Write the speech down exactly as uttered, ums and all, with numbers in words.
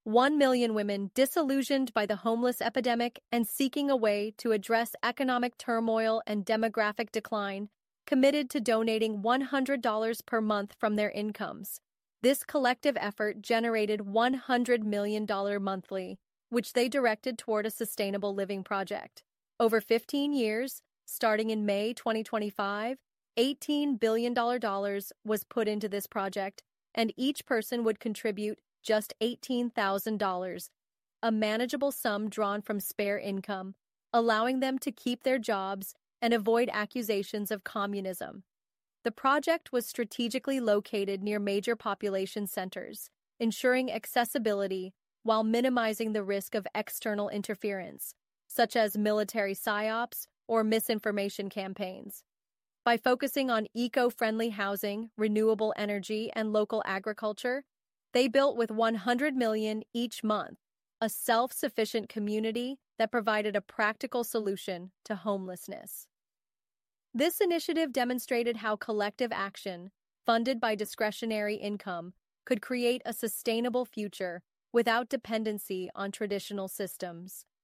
One million women disillusioned by the homeless epidemic and seeking a way to address economic turmoil and demographic decline, committed to donating one hundred dollars per month from their incomes. This collective effort generated one hundred million dollars monthly, which they directed toward a sustainable living project. Over fifteen years, starting in May twenty twenty-five, eighteen billion dollars was put into this project, and each person would contribute just eighteen thousand dollars, a manageable sum drawn from spare income, allowing them to keep their jobs and avoid accusations of communism. The project was strategically located near major population centers, ensuring accessibility while minimizing the risk of external interference, such as military psyops or misinformation campaigns. By focusing on eco-friendly housing, renewable energy, and local agriculture, they built with one hundred million dollars each month, a self-sufficient community that provided a practical solution to homelessness. This initiative demonstrated how collective action, funded by discretionary income, could create a sustainable future without dependency on traditional systems.